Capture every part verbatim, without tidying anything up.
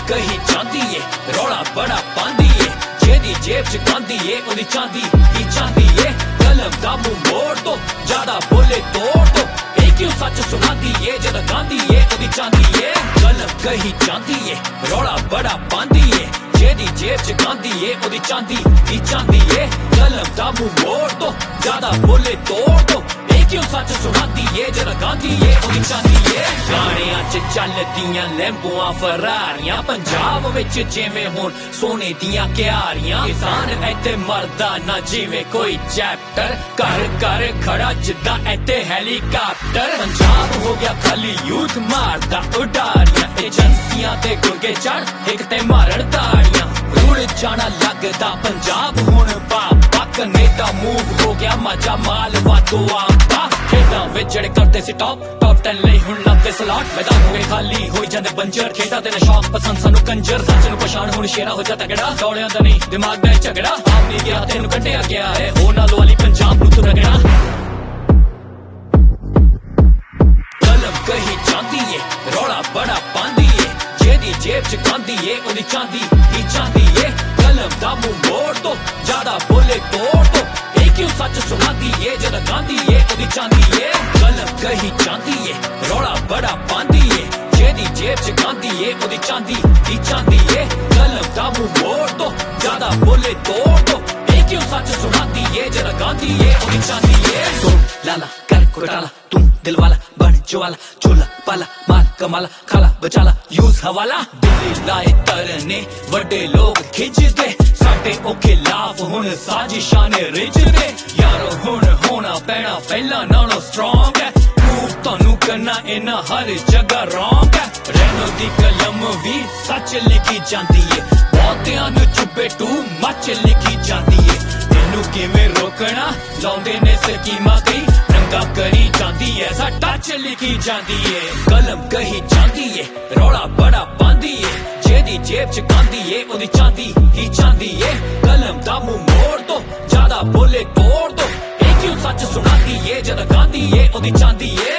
कही चांदी है रौला बड़ा पांदी है जेदी जेब च गांदी है ओदी चांदी ही चांदी है कलम दा मुंह मोड़ दो ज्यादा बोले तोड़ दो ए क्यों सच सुनाती है जद गांदी है ओदी चांदी है कलम कही चांदी है रौला बड़ा पांदी है जेदी जेब च गांदी है ओदी चांदी ही चांदी है कलम दा मुंह मोड़ दो ज्यादा बोले तोड़ दो क्यों सच सुनाती है जरा गांधी है ओदी चांदी है गाणियां च चलदियां लैंबुआं फरारियां पंजाब विच जिवें हुण सोने दियां क्यारियां किसान इत्थे मरदा ना जिवें कोई चैप्टर घर घर खड़ा जिद्दां इत्थे हैलीकाप्टर पंजाब हो गया खाली यूथ मारदा उडारियां एजेंसियां ते गुरगे चढ़ एक ते मारन ताड़ियां रुड़ जाना लगदा पंजाब हुण बाबा कनेडा मूव हो गया मजा माल वादो आपा खेडां विच जेड़े करदे सी टॉप टॉप टेन लई हुण लभदे स्लॉट मैदान हो गए खाली होई जांदे बंजर खेडां दे शौक पसंद सानू कंजर सच नू पछाण हुण शेरा हो जा तगड़ा दौड़ियां दा नहीं दिमाग दा झगड़ा आप नहीं गया तेनू कड्ढिया गया है ओ नालों वाली पंजाब नू तू रगड़ा कलम कही चांदी है रौला बड़ा पांदी है जेदी जेब च गांदी है ओदी चांदी ही चांदी है कलम दा मुंह मोड़ दो ज्यादा बोले तोड़ दो क्यों सच सुनाती है जद गांधी है ओदी चांदी है कलम कही चांदी है रौला बड़ा पांदी है जेदी जेब च गांधी है ओदी चांदी ही चांदी है कलम दा मुंह मोड़ दो ज्यादा बोले तोड़ दो क्यों सच सुनाती है जद गांधी है ओदी चांदी है सुन लाला कर घोटाला तू दिल वाला बन ज्वाला चोला पाला माल कमाला खाला बचाला यूज हवाला दिल्ली लाए तरने वड्डे लोग खिंचदे साडे ओ खिलाफ हुण साजिशां ने रिजदे यारो हुण होना पैना पहला नालों स्ट्रांग है प्रूफ तुहानू करना इना हर जगह रॉन्ग है रैनो दी कलम भी सच लिखी जांदी है बहुतियां नू चुप्पे टू मच लिखी जांदी है तेनू किवें रोकना लाउंदे ने स्कीमां कई रंगा करी जांदी है सा टच लिखी जांदी है कलम कही जांदी है रौला बड़ा पांदी है जेदी जेब च गांदी है ओदी चांदी ही चांदी है कलम दा मुंह मोड़ दो ज्यादा बोले तोड़ दो ए क्यों सच सुनाती है जद गांधी है ओदी चांदी है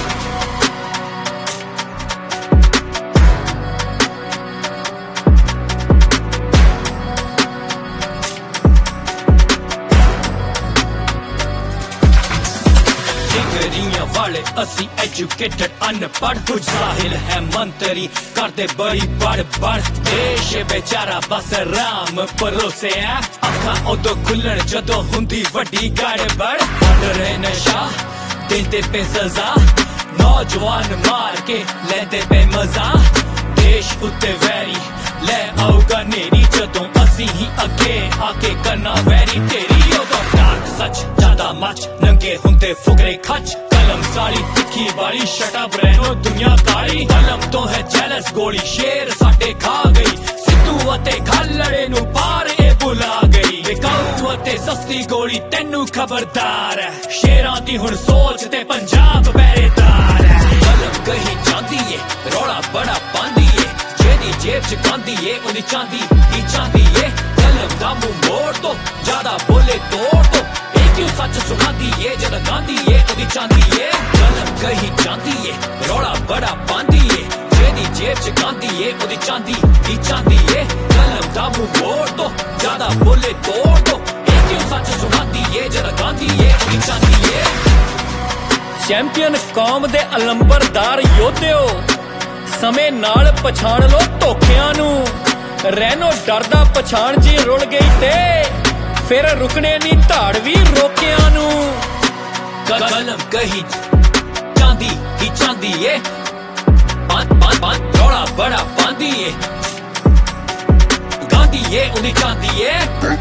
वाले असी एजुकेटेड अनपढ़ कुछ जाहिल है मंत्री करते बड़ी बड़ बड़ देश बेचारा बस राम परोसे है अखा उदो खुलन जदों हुंदी वड्डी गड़बड़ वंड रहे नशा देंदे पे सजा नौजवान मार के लेंदे पे मजा देश उत्ते वैरी ले आऊगा नेरी जदों असी ही अगे आके करना वैरी तेरी उदो डार्क सच ज्यादा मच नंगे हुंदे फुकरे खच कलम साड़ी तिखी बारी शटा ब्रैनो दुनिया काली कलम तो है जेलस गोली शेर साडे खा गई सिद्धू अते खालड़े नू पार ए बुला गई विकाऊ अते सस्ती गोली तेनू खबरदार है शेरां दी हुण सोच ते पंजाब पहरेदार है कलम कही चांदी है रौला बड़ा पांदी है जेदी जेब च गांदी है ओदी चांदी ही चांदी है कलम दा मुंह मोड़ दो ज्यादा बोले तोड़ दो क्यों सच सुनाती है जद गांधी है ओदी चांदी है कलम कही चांदी है रौला बड़ा पांदी है जेदी जेब च गांधी है ओदी चांदी ही चांदी है कलम दा मुंह मोड़ दो ज्यादा बोले तोड़ दो क्यों सच सुनाती है जद गांधी है ओदी चांदी है चैंपियन कौम दे अलंबरदार योद्धेओ समय नाल पछाण लो धोखियां नू रैनो डरदा पछाण जी रुल गई ते फिर रुकने नी धाड़ भी रोकिया नू कलम कही चांदी ही चांदी है पान पान पान रौला बड़ा पांदी है गांधी है ओदी चांदी है